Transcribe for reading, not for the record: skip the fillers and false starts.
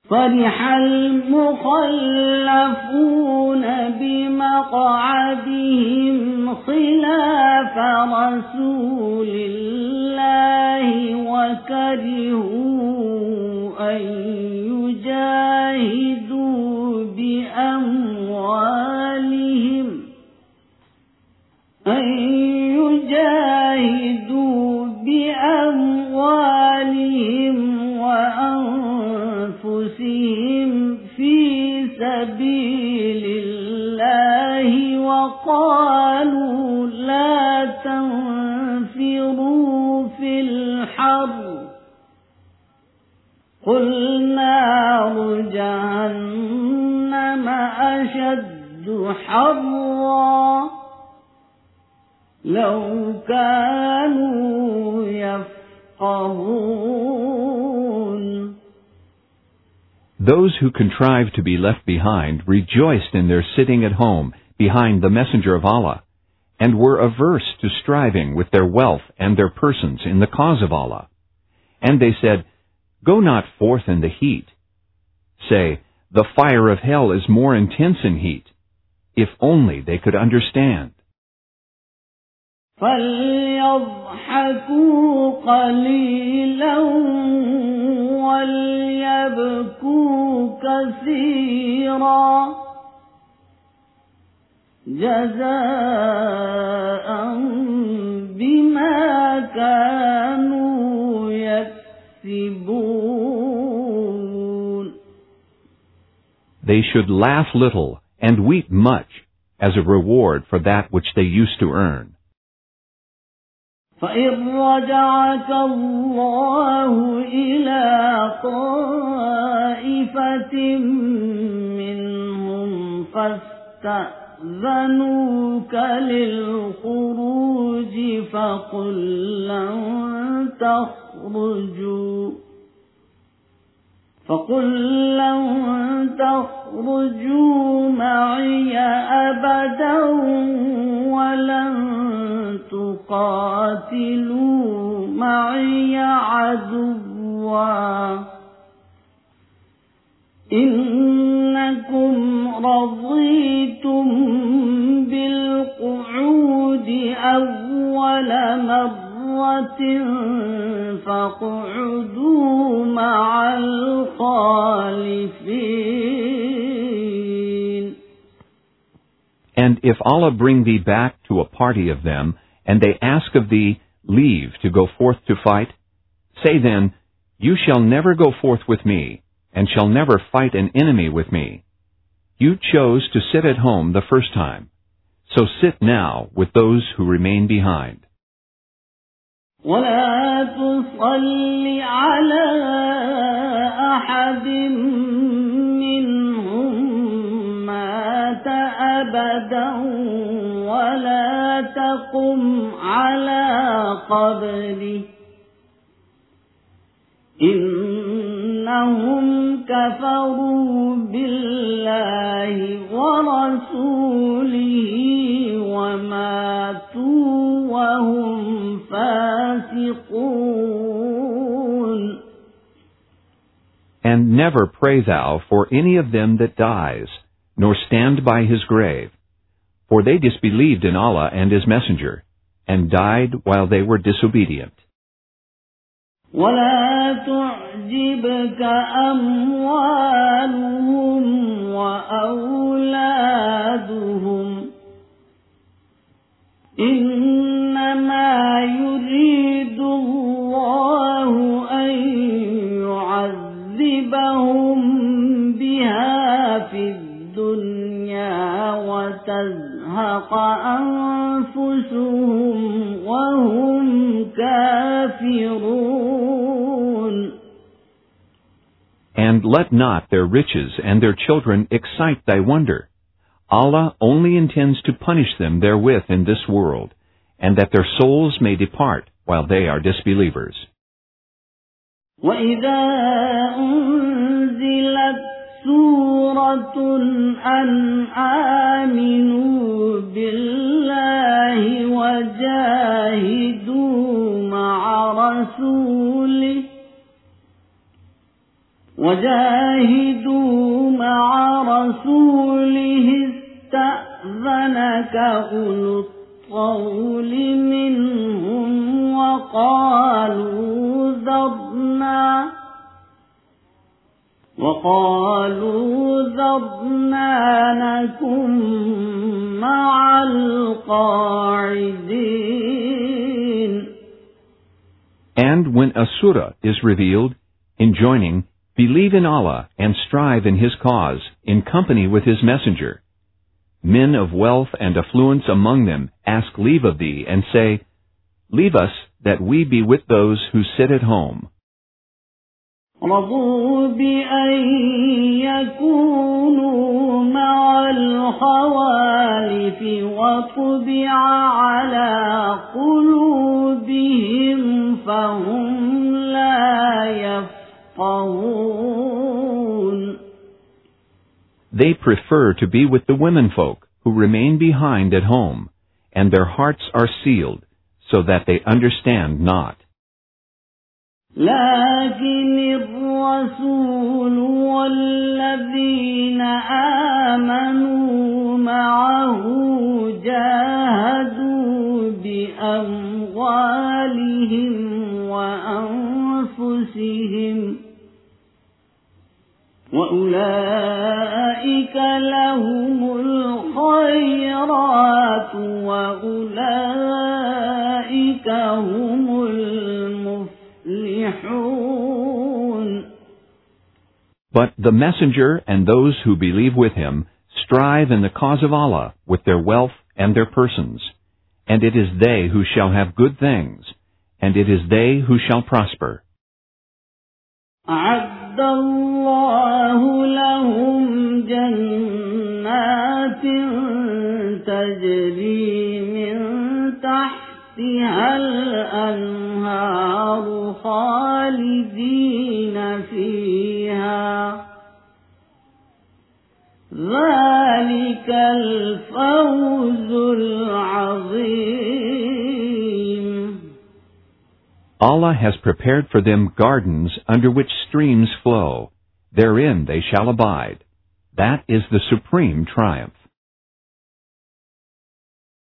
فرح المخلفون بمقعدهم خلاف رسول الله وكرهوا أن يجاهدوا بأموالهم وأنفسهم في سبيل الله وقالوا لا تنفروا في الحر قل نار جهنم أشد حرا لو كانوا يفقهون. Those who contrived to be left behind rejoiced in their sitting at home behind the messenger of Allah, and were averse to striving with their wealth and their persons in the cause of Allah. And they said, Go not forth in the heat. Say, the fire of hell is more intense in heat. If only they could understand. فَلْيَضْحَكُوا قَلِيلًا وَلْيَبْكُوا كَثِيرًا جَزَاءً بِمَا كَانُوا يَكْسِبُونَ. They should laugh little and weep much as a reward for that which they used to earn. فَإِنْ رَجَعَكَ اللَّهُ إِلَى طَائِفَةٍ مِّنْهُمْ فَاسْتَأْذَنُوكَ لِلْخُرُوجِ فَقُلْ لَنْ تَخْرُجُوا مَعِيَ أَبَدًا وَلَنْ تُقَاتِلُوا مَعِيَ عَدُوًّا إِنَّكُمْ رَضِيتُمْ بِالْقُعُودِ أَوَّلَ مرة فاقعدوا مع الخالفين. And if Allah bring thee back to a party of them, and they ask of thee leave to go forth to fight, say then, You shall never go forth with me, and shall never fight an enemy with me. You chose to sit at home the first time, so sit now with those who remain behind. ولا تصل على أحد منهم مات أبدا ولا تقم على قبره إنهم كفروا بالله ورسوله وماتوا وهم فاسقون. And never pray thou for any of them that dies, nor stand by his grave. For they disbelieved in Allah and His Messenger, and died while they were disobedient. ولا تعجبك أموالهم وأولادهم إنما يريد الله أن يعذبهم بها في الدنيا وتزهق أنفسهم وهم كافرون. And let not their riches and their children excite thy wonder. Allah only intends to punish them therewith in this world, and that their souls may depart while they are disbelievers. وَإِذَا أُنزِلَتْ سُورَةٌ أَنْ آمِنُوا بِاللَّهِ وَجَاهِدُوا مَعَ رَسُولِهِ وجاهدوا مع رسوله استأذنك أولو الطول منهم وقالوا ذرنا نكن مع القاعدين. And when a surah is revealed, enjoining, believe in Allah and strive in His cause, in company with His messenger. Men of wealth and affluence among them ask leave of thee and say, leave us that we be with those who sit at home. رضوا بأن يكونوا مع الخوالف وطبع على قلوبهم فهم لا يفقهون. They prefer to be with the womenfolk who remain behind at home, and their hearts are sealed, so that they understand not. لكن الرسول والذين آمنوا معه جاهدوا بأموالهم وأنفسهم وأولئك لهم الخيرات وأولئك هم المفلحون. But the messenger and those who believe with him strive in the cause of Allah with their wealth and their persons, and it is they who shall have good things, and it is they who shall prosper. أعد الله لهم جنات تجري من تحتها الأنهار خالدين فيها ذلك الفوز العظيم. Allah has prepared for them gardens under which streams flow. Therein they shall abide. That is the supreme triumph.